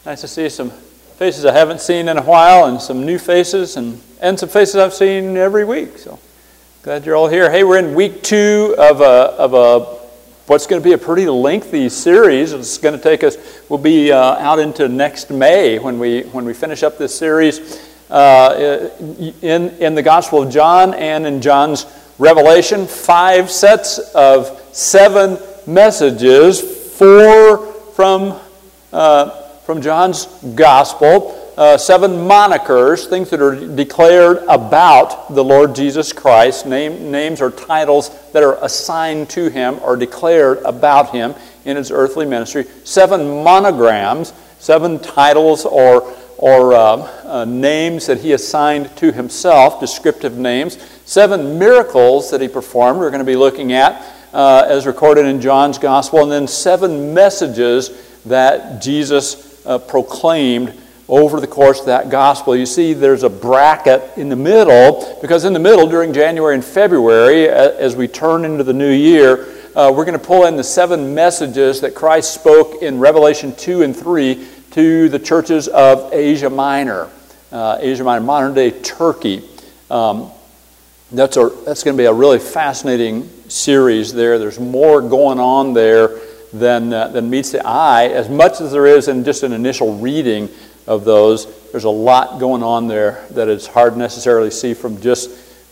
Nice to see some faces I haven't seen in a while, and some new faces, and some faces I've seen every week. So glad you're all here. Hey, we're in week 2 of what's going to be a pretty lengthy series. It's going to take us. We'll be out into next May when we finish up this series in the Gospel of John and in John's Revelation. 5 sets of 7 messages, 4 from John's Gospel, 7 monikers, things that are declared about the Lord Jesus Christ, names or titles that are assigned to Him or declared about Him in His earthly ministry, 7 monograms, 7 titles or names that He assigned to Himself, descriptive names, 7 miracles that He performed, we're going to be looking at as recorded in John's Gospel, and then 7 messages that Jesus proclaimed over the course of that gospel. You see there's a bracket in the middle, because in the middle during January and February, as we turn into the new year, we're going to pull in the 7 messages that Christ spoke in Revelation 2 and 3 to the churches of Asia Minor, modern day Turkey. That's going to be a really fascinating series there. There's more going on there than meets the eye, as much as there is in just an initial reading of those. There's a lot going on there that it's hard to necessarily see from just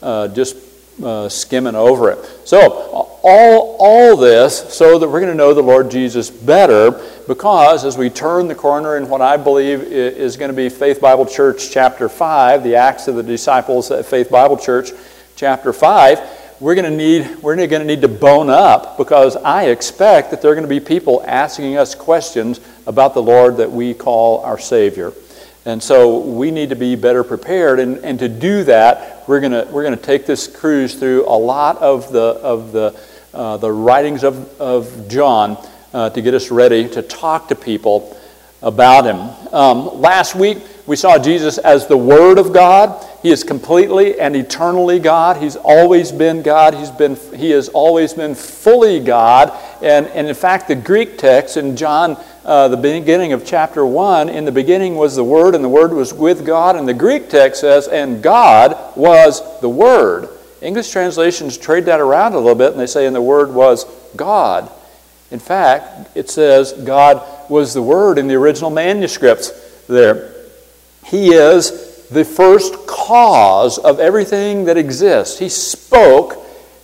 skimming over it. So all this so that we're going to know the Lord Jesus better, because as we turn the corner in what I believe is going to be Faith Bible Church chapter 5, the Acts of the Disciples at Faith Bible Church chapter 5, we're going to need to bone up, because I expect that there are going to be people asking us questions about the Lord that we call our Savior. And so we need to be better prepared, and to do that, we're going to take this cruise through a lot of the writings of John to get us ready to talk to people about Him. Last week we saw Jesus as the Word of God. He is completely and eternally God. He's always been God. He has always been fully God. And in fact, the Greek text in John, the beginning of chapter 1, in the beginning was the Word, and the Word was with God. And the Greek text says, and God was the Word. English translations trade that around a little bit, and they say, and the Word was God. In fact, it says God was the Word in the original manuscripts there. He is the first cause of everything that exists. He spoke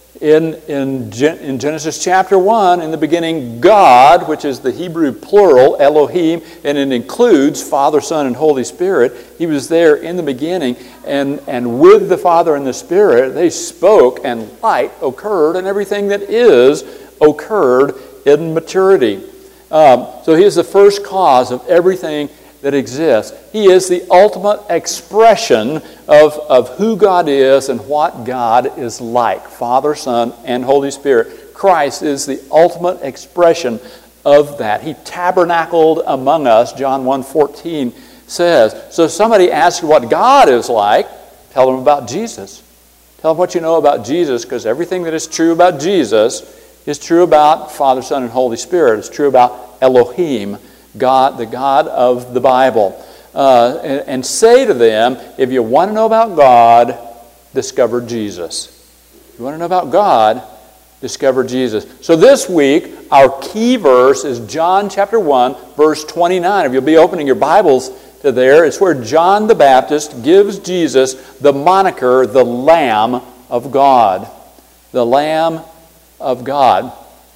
in Genesis chapter 1, in the beginning, God, which is the Hebrew plural, Elohim, and it includes Father, Son, and Holy Spirit. He was there in the beginning, and with the Father and the Spirit, they spoke, and light occurred, and everything that is occurred in maturity. So He is the first cause of everything that exists. He is the ultimate expression of who God is and what God is like. Father, Son, and Holy Spirit. Christ is the ultimate expression of that. He tabernacled among us, John 1:14 says. So if somebody asks you what God is like, tell them about Jesus. Tell them what you know about Jesus, because everything that is true about Jesus is true about Father, Son, and Holy Spirit. It's true about Elohim, God, the God of the Bible. And say to them, if you want to know about God, discover Jesus. If you want to know about God, discover Jesus. So this week, our key verse is John chapter 1, verse 29. If you'll be opening your Bibles to there, it's where John the Baptist gives Jesus the moniker, the Lamb of God. The Lamb of God.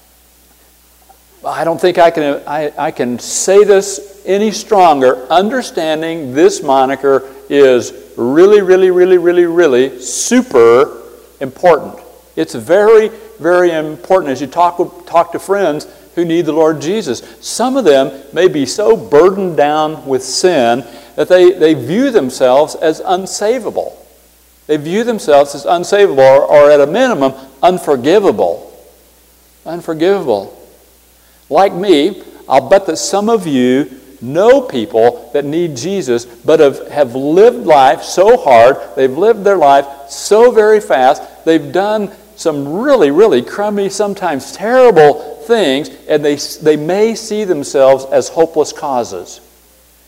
I don't think I can say this any stronger. Understanding this moniker is really, really, really, really, really super important. It's very, very important as you talk to friends who need the Lord Jesus. Some of them may be so burdened down with sin that they view themselves as unsavable. They view themselves as unsavable, or at a minimum, unforgivable. Unforgivable. Like me, I'll bet that some of you know people that need Jesus, but have lived life so hard, they've lived their life so very fast, they've done some really, really crummy, sometimes terrible things, and they may see themselves as hopeless causes.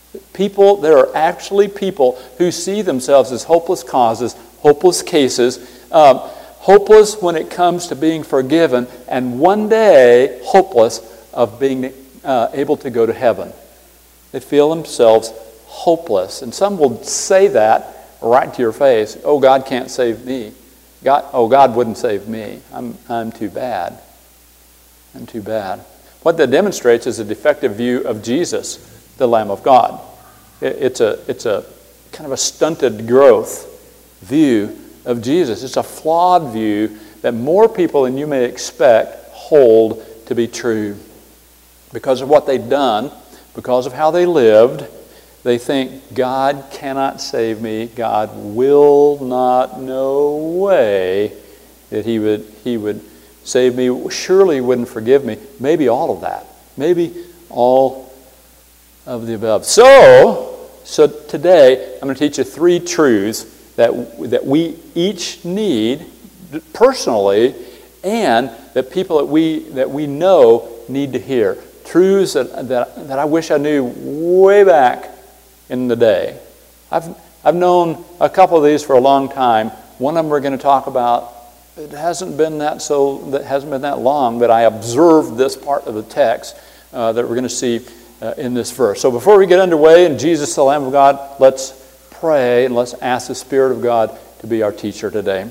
There are actually people who see themselves as hopeless causes, hopeless cases, hopeless when it comes to being forgiven, and one day hopeless of being able to go to heaven. They feel themselves hopeless. And some will say that right to your face. Oh, God can't save me. God wouldn't save me. I'm too bad. I'm too bad. What that demonstrates is a defective view of Jesus, the Lamb of God. It's a kind of a stunted growth view of Jesus. It's a flawed view that more people than you may expect hold to be true. Because of what they've done, because of how they lived, they think, God cannot save me. God will not, no way that He would save me. Surely He wouldn't forgive me. Maybe all of that. Maybe all of the above. So today, I'm going to teach you 3 truths that we each need personally, and that people that we know need to hear. Truths that I wish I knew way back in the day. I've known a couple of these for a long time. One of them we're going to talk about. It hasn't been that long, but I observed this part of the text that we're going to see in this verse. So before we get underway in Jesus, the Lamb of God, let's pray and let's ask the Spirit of God to be our teacher today.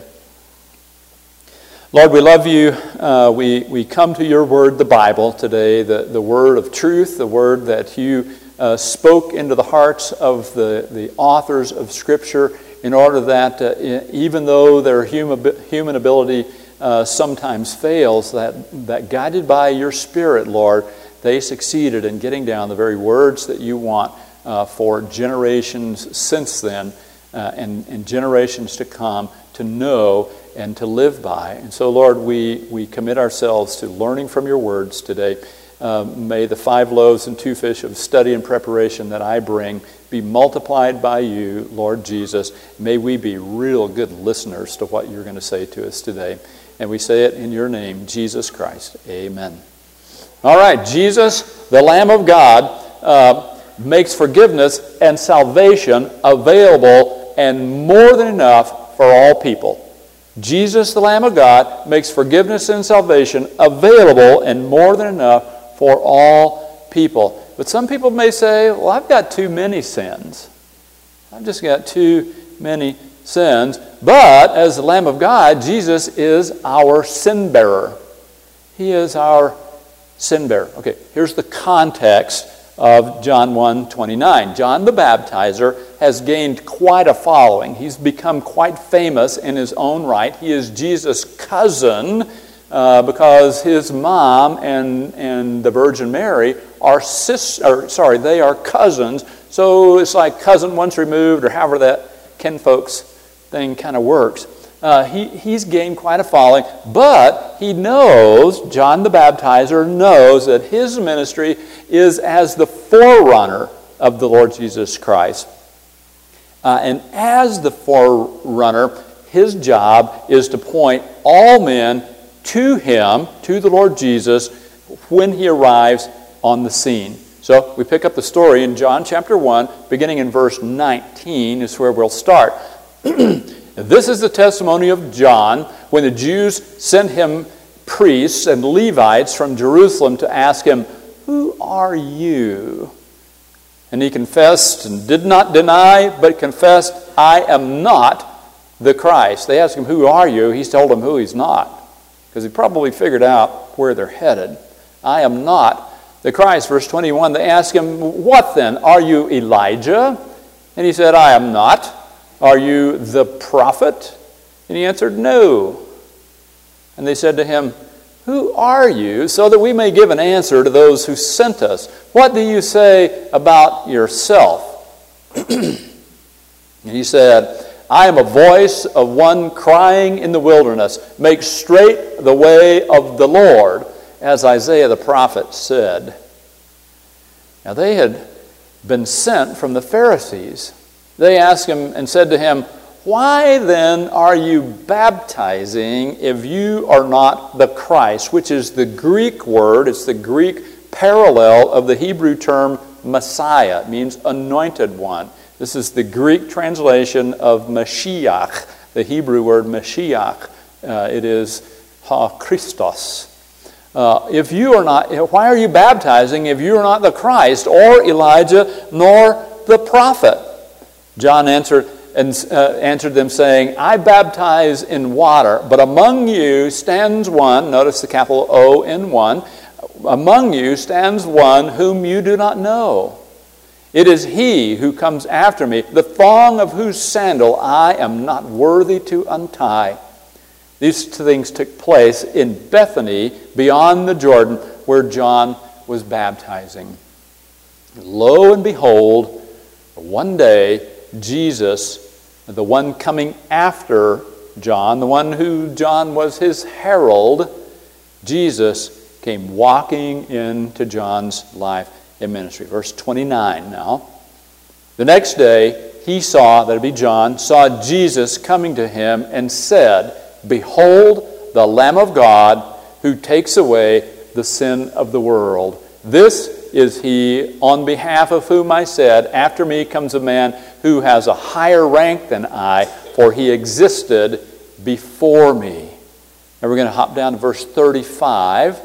Lord, we love you. We come to your word, the Bible, today, the word of truth, the word that you spoke into the hearts of the authors of Scripture, in order that even though their human ability sometimes fails, that guided by your Spirit, Lord, they succeeded in getting down the very words that you want for generations since then and generations to come to know and to live by. And so, Lord, we commit ourselves to learning from your words today. May the 5 loaves and 2 fish of study and preparation that I bring be multiplied by you, Lord Jesus. May we be real good listeners to what you're going to say to us today. And we say it in your name, Jesus Christ. Amen. All right, Jesus, the Lamb of God, makes forgiveness and salvation available and more than enough for all people. Jesus, the Lamb of God, makes forgiveness and salvation available and more than enough for all people. But some people may say, well, I've got too many sins. I've just got too many sins. But as the Lamb of God, Jesus is our sin bearer. He is our sin bearer. Okay, here's the context of John 1:29. John the Baptizer has gained quite a following. He's become quite famous in his own right. He is Jesus' cousin because his mom and the Virgin Mary are they are cousins. So it's like cousin once removed, or however that kinfolks thing kind of works. He's gained quite a following, but he knows, John the Baptizer knows, that his ministry is as the forerunner of the Lord Jesus Christ. And as the forerunner, his job is to point all men to him, to the Lord Jesus, when he arrives on the scene. So we pick up the story in John chapter 1, beginning in verse 19 is where we'll start. This is the testimony of John when the Jews sent him priests and Levites from Jerusalem to ask him, "Who are you?" And he confessed and did not deny, but confessed, "I am not the Christ." They asked him, "Who are you?" He told them who he's not, because he probably figured out where they're headed. "I am not the Christ." Verse 21, they asked him, "What then? Are you Elijah?" And he said, "I am not." "Are you the prophet?" And he answered, "No." And they said to him, "Who are you, so that we may give an answer to those who sent us? What do you say about yourself?" And he said, "I am a voice of one crying in the wilderness, 'Make straight the way of the Lord,' as Isaiah the prophet said." Now they had been sent from the Pharisees. They asked him and said to him, "Why then are you baptizing if you are not the Christ?" Which is the Greek word, it's the Greek parallel of the Hebrew term Messiah. It means anointed one. This is the Greek translation of Mashiach, the Hebrew word Mashiach. It is Ha Christos. If you are not, why are you baptizing if you are not the Christ or Elijah nor the prophet? John answered them saying, I baptize in water, but among you stands one, notice the capital O in one, among you stands one whom you do not know. It is he who comes after me, the thong of whose sandal I am not worthy to untie. These things took place in Bethany beyond the Jordan where John was baptizing. Lo and behold, one day Jesus, the one coming after John, the one who John was his herald, Jesus came walking into John's life and ministry. Verse 29 now. The next day he saw, that would be John, saw Jesus coming to him and said, Behold, the Lamb of God who takes away the sin of the world. This is he on behalf of whom I said, After me comes a man who has a higher rank than I, for he existed before me. Now we're going to hop down to verse 35.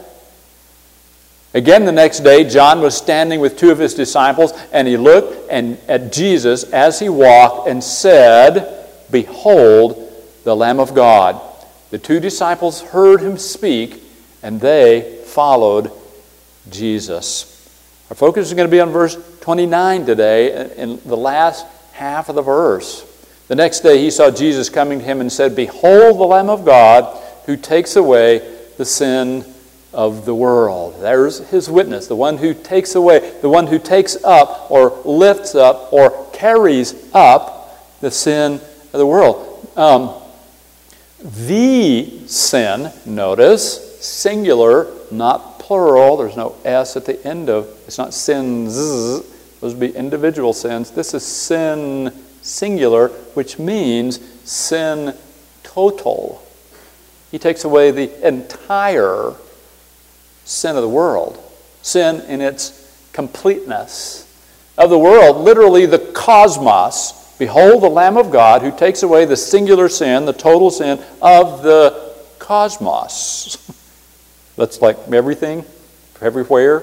Again the next day, John was standing with two of his disciples, and he looked at Jesus as he walked and said, Behold, the Lamb of God. The two disciples heard him speak, and they followed Jesus. Our focus is going to be on verse 29 today, in the last half of the verse. The next day he saw Jesus coming to him and said, Behold the Lamb of God who takes away the sin of the world. There's his witness, the one who takes away, the one who takes up or lifts up or carries up the sin of the world. The sin, notice, singular, not plural. There's no S at the end of, it's not sins. Those would be individual sins. This is sin singular, which means sin total. He takes away the entire sin of the world. Sin in its completeness. Of the world, literally the cosmos. Behold the Lamb of God who takes away the singular sin, the total sin of the cosmos. That's like everything, everywhere.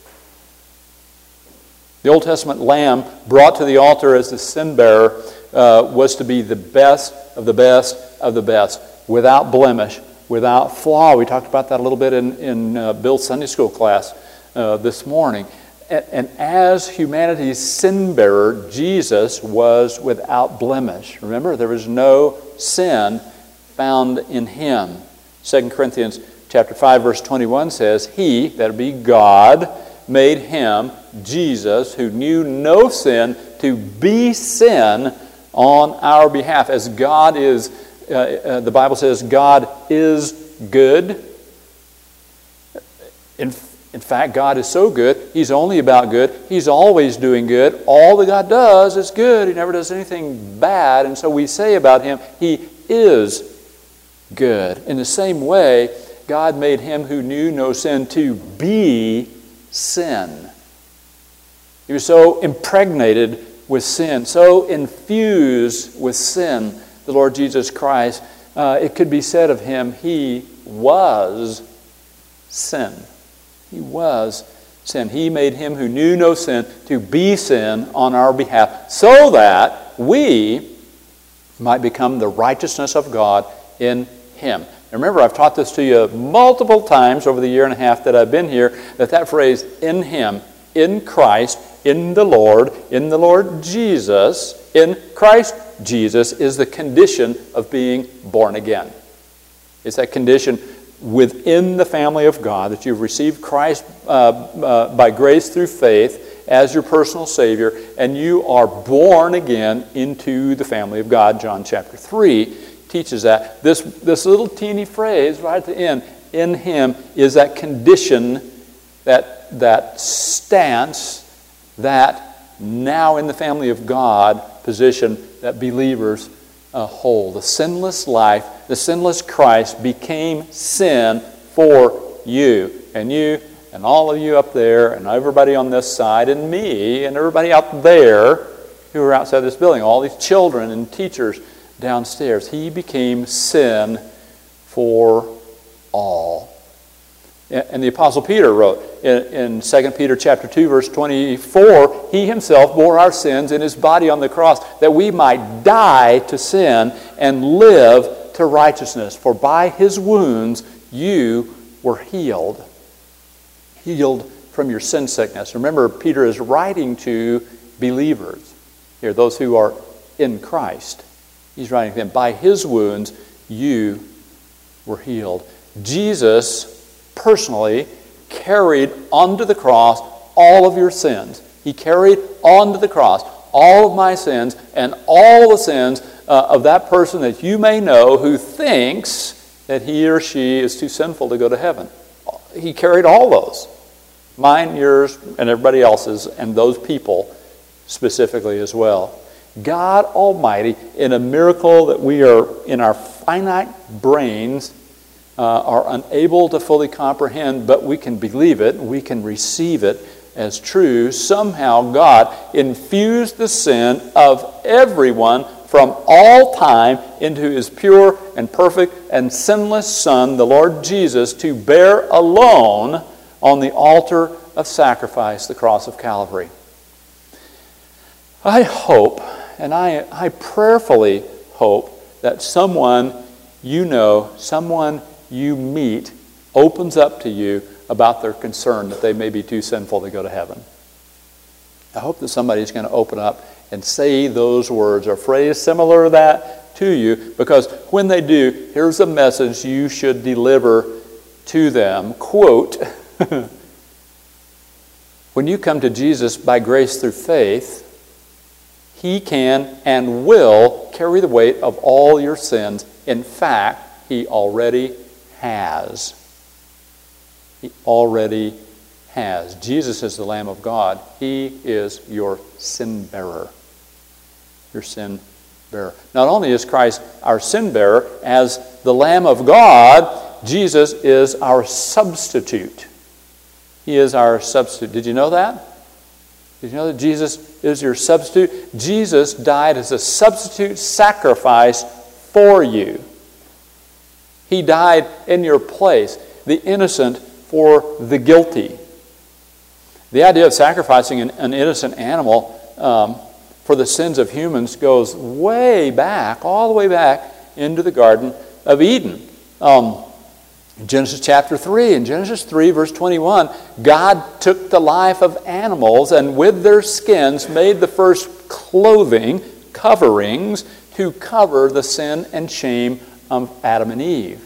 The Old Testament lamb brought to the altar as the sin bearer was to be the best of the best of the best, without blemish, without flaw. We talked about that a little bit in Bill's Sunday school class this morning. And as humanity's sin bearer, Jesus was without blemish. Remember, there was no sin found in him. 2 Corinthians chapter 5, verse 21 says, He, that would be God, made him, Jesus, who knew no sin, to be sin on our behalf. As God is, the Bible says, God is good. In fact, God is so good, He's only about good. He's always doing good. All that God does is good. He never does anything bad. And so we say about Him, He is good. In the same way, God made Him who knew no sin to be sin. He was so impregnated with sin, so infused with sin, the Lord Jesus Christ, it could be said of Him, He was sin. He was sin. He made Him who knew no sin to be sin on our behalf so that we might become the righteousness of God in Him. Now remember, I've taught this to you multiple times over the year and a half that I've been here, that phrase, in Him, in Christ, in the Lord Jesus, in Christ Jesus, is the condition of being born again. It's that condition within the family of God, that you've received Christ by grace through faith as your personal Savior, and you are born again into the family of God. John chapter 3 teaches that. This little teeny phrase right at the end, in Him, is that condition, that stance, that now in the family of God position that believers hold. The sinless life, the sinless Christ became sin for you. And you and all of you up there, and everybody on this side, and me, and everybody out there who are outside this building, all these children and teachers downstairs. He became sin for all. And the Apostle Peter wrote in 2 Peter chapter 2, verse 24, He himself bore our sins in his body on the cross, that we might die to sin and live to righteousness. For by his wounds you were healed. Healed from your sin sickness. Remember, Peter is writing to believers here, those who are in Christ. He's writing to them, by his wounds you were healed. Jesus personally carried onto the cross all of your sins. He carried onto the cross all of my sins and all the sins of that person that you may know who thinks that he or she is too sinful to go to heaven. He carried all those. Mine, yours, and everybody else's, and those people specifically as well. God Almighty, in a miracle that we are, in our finite brains, are unable to fully comprehend, but we can believe it, we can receive it as true. Somehow God infused the sin of everyone from all time into his pure and perfect and sinless Son, the Lord Jesus, to bear alone on the altar of sacrifice, the cross of Calvary. I hope, and I prayerfully hope, that someone you know, someone you meet, opens up to you about their concern that they may be too sinful to go to heaven. I hope that somebody's going to open up and say those words or phrase similar to that to you, because when they do, here's a message you should deliver to them. Quote, when you come to Jesus by grace through faith, He can and will carry the weight of all your sins. In fact, He already has. He already has. Jesus is the Lamb of God. He is your sin bearer. Your sin bearer. Not only is Christ our sin bearer, as the Lamb of God, Jesus is our substitute. He is our substitute. Did you know that? Did you know that Jesus is your substitute? Jesus died as a substitute sacrifice for you. He died in your place, the innocent for the guilty. The idea of sacrificing an innocent animal for the sins of humans goes way back, all the way back into the Garden of Eden. In Genesis chapter 3, in Genesis 3, verse 21, God took the life of animals and with their skins made the first coverings, to cover the sin and shame of Adam and Eve.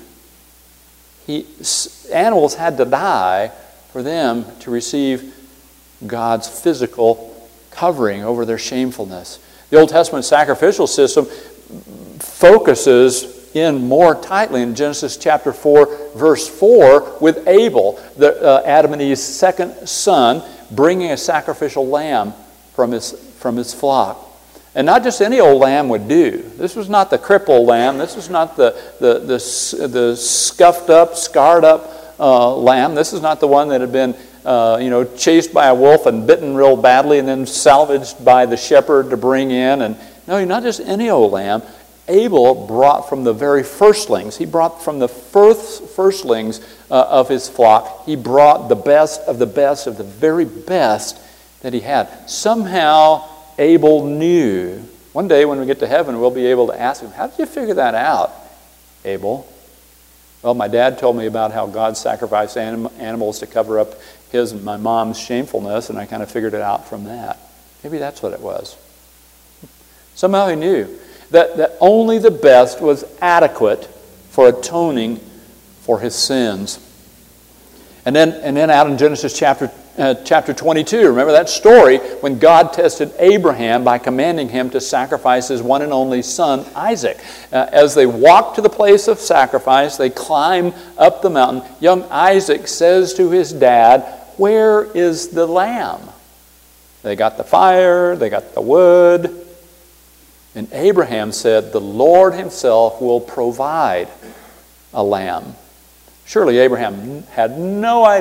Animals had to die for them to receive God's physical covering over their shamefulness. The Old Testament sacrificial system focuses in more tightly in Genesis chapter 4, verse 4, with Abel, Adam and Eve's second son, bringing a sacrificial lamb from his flock. And not just any old lamb would do. This was not the crippled lamb. This was not the scuffed up, scarred up lamb. This is not the one that had been chased by a wolf and bitten real badly and then salvaged by the shepherd to bring in. And no, not just any old lamb. Abel brought from the very firstlings. He brought from the firstlings of his flock. He brought the best of the very best that he had. Somehow Abel knew. One day when we get to heaven, we'll be able to ask him, how did you figure that out, Abel? Well, my dad told me about how God sacrificed animals to cover up his and my mom's shamefulness, and I kind of figured it out from that. Maybe that's what it was. Somehow he knew that only the best was adequate for atoning for his sins. And then out in Genesis chapter 22, remember that story when God tested Abraham by commanding him to sacrifice his one and only son, Isaac. As they walked to the place of sacrifice, they climbed up the mountain. Young Isaac says to his dad, "Where is the lamb?" They got the fire, they got the wood. And Abraham said, "The Lord himself will provide a lamb." Surely Abraham had no idea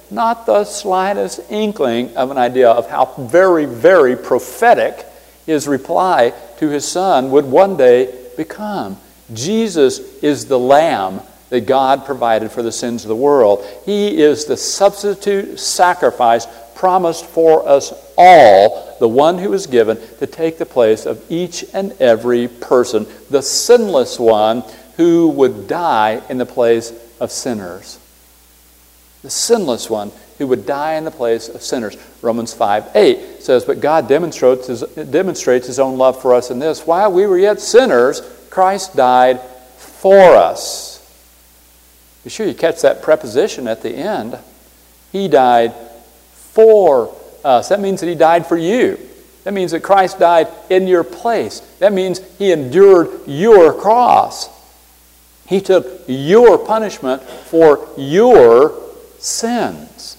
not the slightest inkling of an idea of how very, very prophetic his reply to his son would one day become. Jesus is the Lamb that God provided for the sins of the world. He is the substitute sacrifice promised for us all, the one who was given to take the place of each and every person, the sinless one who would die in the place of sinners. The sinless one who would die in the place of sinners. Romans 5:8 says, "But God demonstrates his own love for us in this: while we were yet sinners, Christ died for us." Be sure you catch that preposition at the end. He died for us. That means that he died for you. That means that Christ died in your place. That means he endured your cross. He took your punishment for your sins.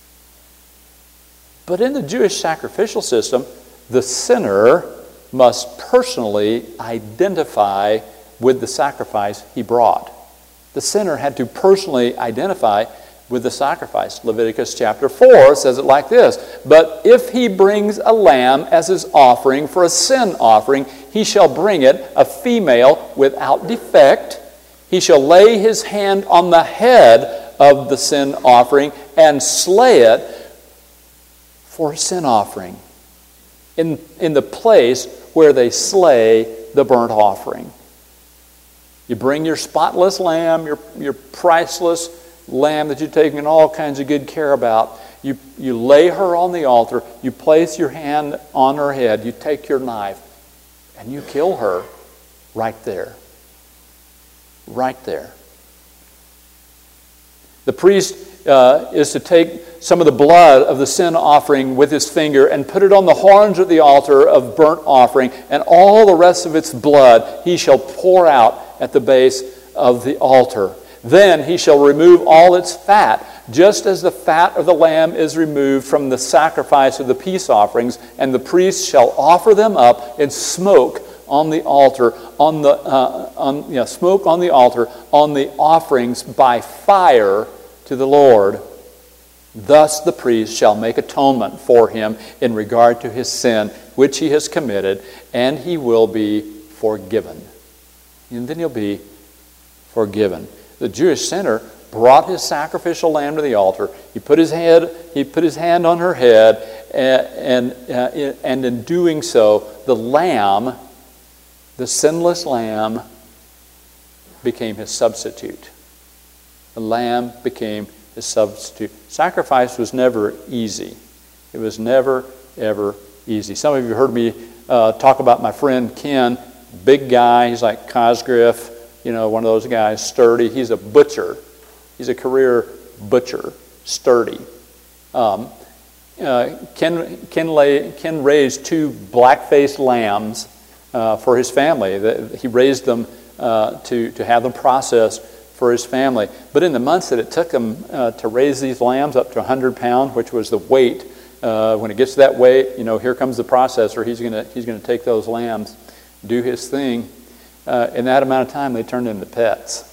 But in the Jewish sacrificial system, the sinner must personally identify with the sacrifice he brought. The sinner had to personally identify with the sacrifice. Leviticus chapter 4 says it like this: "But if he brings a lamb as his offering for a sin offering, he shall bring it a female without defect. He shall lay his hand on the head of the sin offering and slay it for a sin offering," in the place where they slay the burnt offering. You bring your spotless lamb, your priceless lamb that you've taken all kinds of good care about. You lay her on the altar. You place your hand on her head. You take your knife and you kill her right there. Right there. The priest is to take some of the blood of the sin offering with his finger and put it on the horns of the altar of burnt offering, and all the rest of its blood he shall pour out at the base of the altar. Then he shall remove all its fat, just as the fat of the lamb is removed from the sacrifice of the peace offerings, and the priest shall offer them up in smoke on the altar, on the offerings by fire to the Lord. Thus the priest shall make atonement for him in regard to his sin which he has committed, and he will be forgiven. And then he'll be forgiven. The Jewish sinner brought his sacrificial lamb to the altar. He put his hand on her head, and in doing so, the lamb, the sinless lamb, became his substitute. The lamb became his substitute. Sacrifice was never easy. It was never, ever easy. Some of you heard me talk about my friend Ken, big guy. He's like Cosgriff, one of those guys, sturdy. He's a butcher. He's a career butcher, sturdy. Ken raised 2 black-faced lambs for his family. He raised them to have them processed for his family. But in the months that it took him to raise these lambs up to 100 pounds, which was the weight, when it gets to that weight, here comes the processor. He's going to take those lambs, do his thing. In that amount of time, they turned into pets.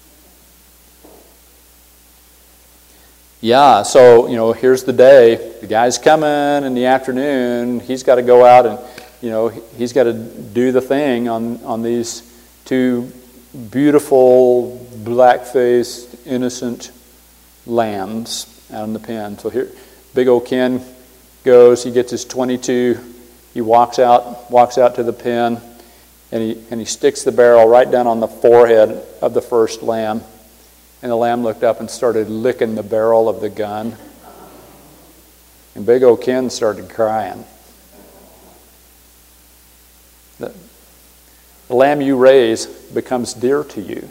Yeah, so, here's the day. The guy's coming in the afternoon. He's got to go out and, he's got to do the thing on these 2 beautiful, black-faced, innocent lambs out in the pen. So here, big old Ken goes. He gets his .22. He walks out to the pen, and he sticks the barrel right down on the forehead of the first lamb. And the lamb looked up and started licking the barrel of the gun. And big old Ken started crying. The lamb you raise becomes dear to you.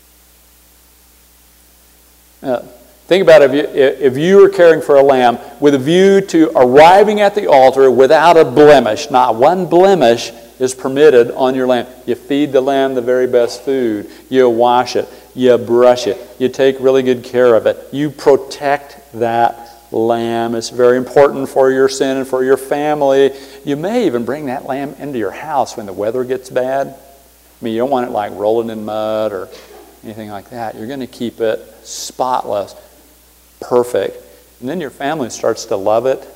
Think about it, if you were caring for a lamb with a view to arriving at the altar without a blemish. Not one blemish is permitted on your lamb. You feed the lamb the very best food. You wash it. You brush it. You take really good care of it. You protect that lamb. It's very important for your sin and for your family. You may even bring that lamb into your house when the weather gets bad. I mean, you don't want it like rolling in mud or anything like that. You're going to keep it spotless, perfect. and then your family starts to love it.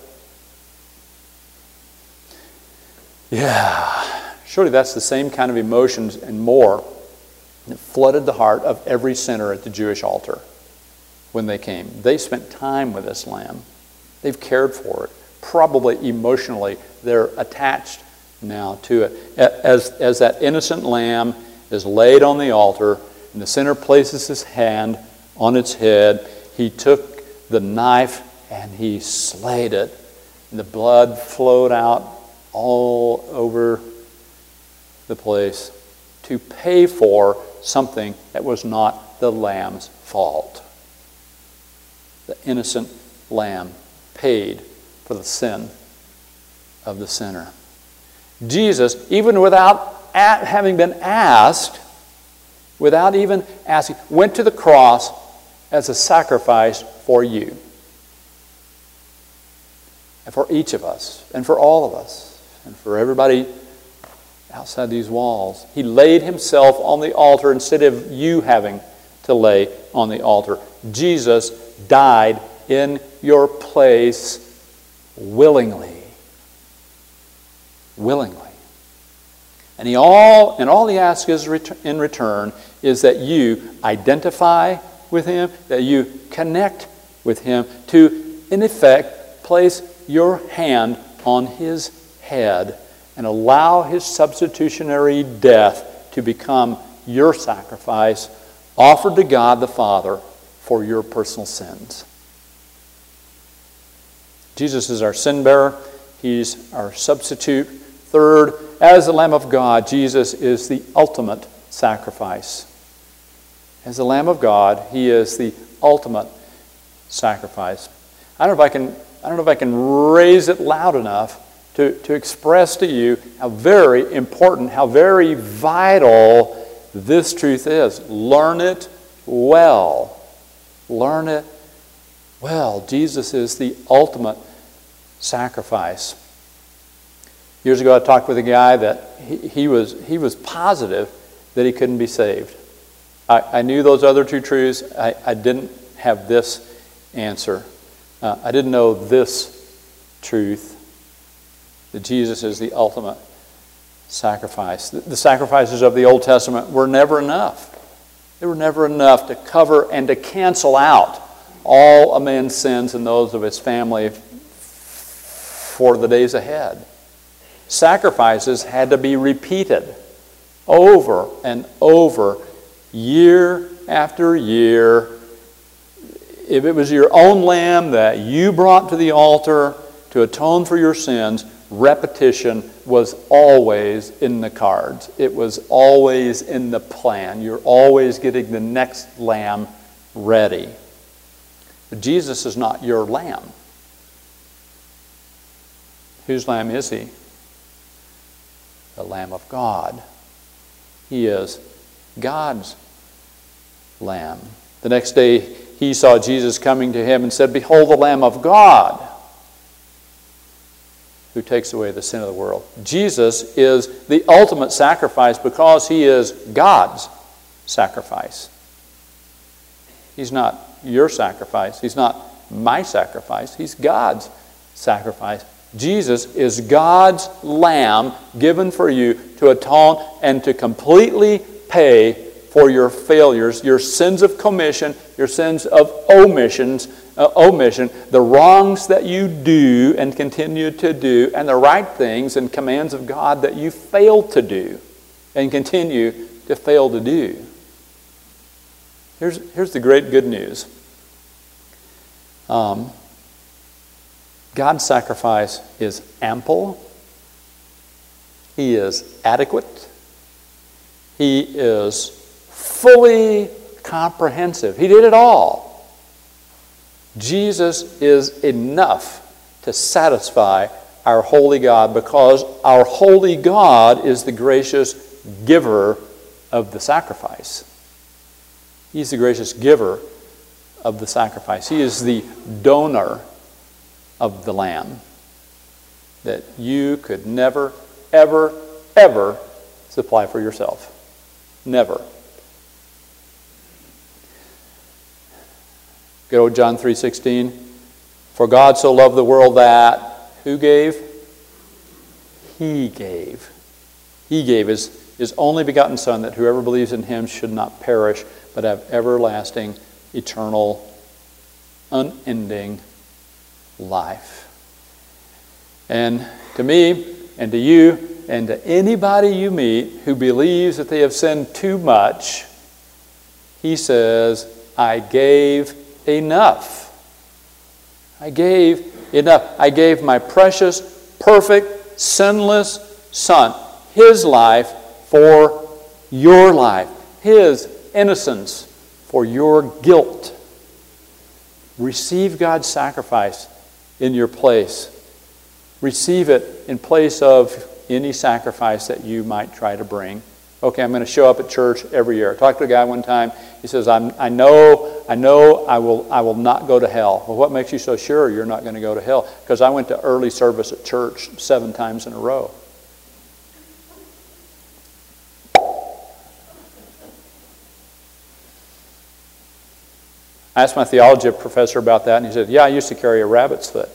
Yeah, surely that's the same kind of emotions and more that flooded the heart of every sinner at the Jewish altar when they came. They spent time with this lamb. They've cared for it. Probably emotionally, they're attached now to it. As that innocent lamb is laid on the altar, and the sinner places his hand on its head, he took the knife and he slayed it. And the blood flowed out all over the place to pay for something that was not the lamb's fault. The innocent lamb paid for the sin of the sinner. Jesus, even without having been asked, without even asking, went to the cross as a sacrifice for you. And for each of us, and for all of us, and for everybody outside these walls. He laid himself on the altar instead of you having to lay on the altar. Jesus died in your place willingly. Willingly. And all he asks is in return is that you identify with him, that you connect with him, to, in effect, place your hand on his head and allow his substitutionary death to become your sacrifice offered to God the Father for your personal sins. Jesus is our sin bearer. He's our substitute. Third, as the Lamb of God, Jesus is the ultimate sacrifice. As the Lamb of God, he is the ultimate sacrifice. I don't know if I can raise it loud enough to express to you how very important, how very vital this truth is. Learn it well. Learn it well. Jesus is the ultimate sacrifice. Years ago I talked with a guy that he was positive that he couldn't be saved. I knew those other two truths. I didn't have this answer. I didn't know this truth, that Jesus is the ultimate sacrifice. The sacrifices of the Old Testament were never enough. They were never enough to cover and to cancel out all a man's sins and those of his family for the days ahead. Sacrifices had to be repeated over and over, year after year. If it was your own lamb that you brought to the altar to atone for your sins, repetition was always in the cards. It was always in the plan. You're always getting the next lamb ready. But Jesus is not your lamb. Whose lamb is he? The Lamb of God. He is God's lamb. The next day he saw Jesus coming to him and said, "Behold the Lamb of God, who takes away the sin of the world." Jesus is the ultimate sacrifice because he is God's sacrifice. He's not your sacrifice. He's not my sacrifice. He's God's sacrifice. Jesus is God's lamb given for you to atone and to completely pay for your failures, your sins of commission, your sins of omission, the wrongs that you do and continue to do, and the right things and commands of God that you fail to do and continue to fail to do. Here's the great good news. God's sacrifice is ample. He is adequate. He is fully comprehensive. He did it all. Jesus is enough to satisfy our holy God, because our holy God is the gracious giver of the sacrifice. He's the gracious giver of the sacrifice. He is the donor of the lamb that you could never, ever, ever supply for yourself. Never. Good old John 3:16. For God so loved the world that, who gave? He gave. He gave his only begotten Son, that whoever believes in him should not perish, but have everlasting, eternal, unending life. And to me, and to you, and to anybody you meet who believes that they have sinned too much, he says, I gave enough. I gave enough. I gave my precious, perfect, sinless Son, his life for your life, his innocence for your guilt. Receive God's sacrifice in your place. Receive it in place of any sacrifice that you might try to bring. Okay, I'm going to show up at church every year. I talked to a guy one time. He says, I know I will not go to hell. Well, what makes you so sure you're not going to go to hell? Because I went to early service at church 7 times in a row. I asked my theology professor about that, and he said, yeah, I used to carry a rabbit's foot.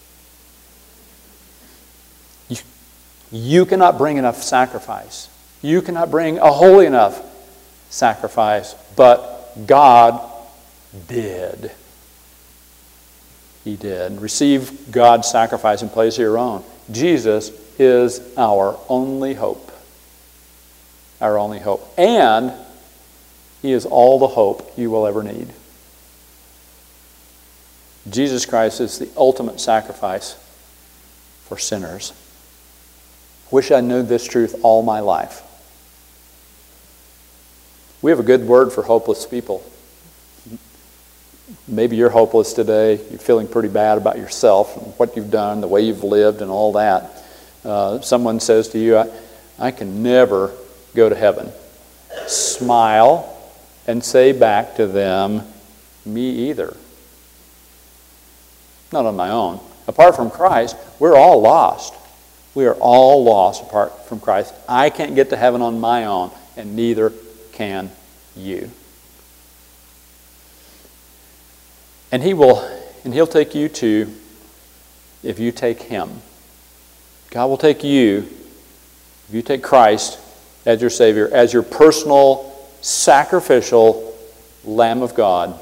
You cannot bring enough sacrifice. You cannot bring a holy enough sacrifice, but God did. He did. Receive God's sacrifice in place of your own. Jesus is our only hope. Our only hope. And he is all the hope you will ever need. Jesus Christ is the ultimate sacrifice for sinners. Wish I knew this truth all my life. We have a good word for hopeless people. Maybe you're hopeless today. You're feeling pretty bad about yourself and what you've done, the way you've lived and all that. Someone says to you, I can never go to heaven. Smile and say back to them, me either. Not on my own. Apart from Christ, we're all lost. We are all lost apart from Christ. I can't get to heaven on my own, and neither can you. And he'll take you too if you take him. God will take you if you take Christ as your Savior, as your personal, sacrificial Lamb of God.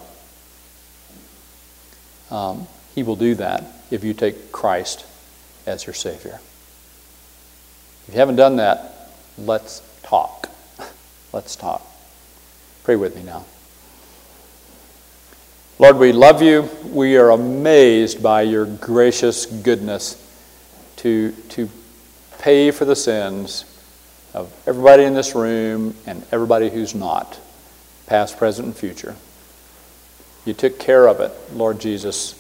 He will do that if you take Christ as your Savior. If you haven't done that, let's talk. Let's talk. Pray with me now. Lord, we love you. We are amazed by your gracious goodness to pay for the sins of everybody in this room and everybody who's not, past, present, and future. You took care of it, Lord Jesus,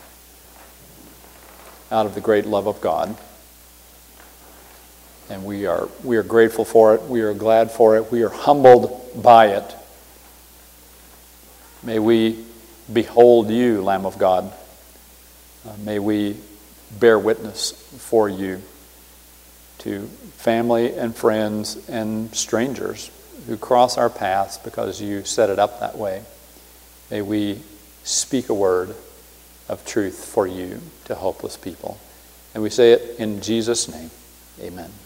out of the great love of God. And we are grateful for it. We are glad for it. We are humbled by it. May we behold you, Lamb of God. May we bear witness for you to family and friends and strangers who cross our paths because you set it up that way. May we speak a word of truth for you to hopeless people. And we say it in Jesus' name. Amen.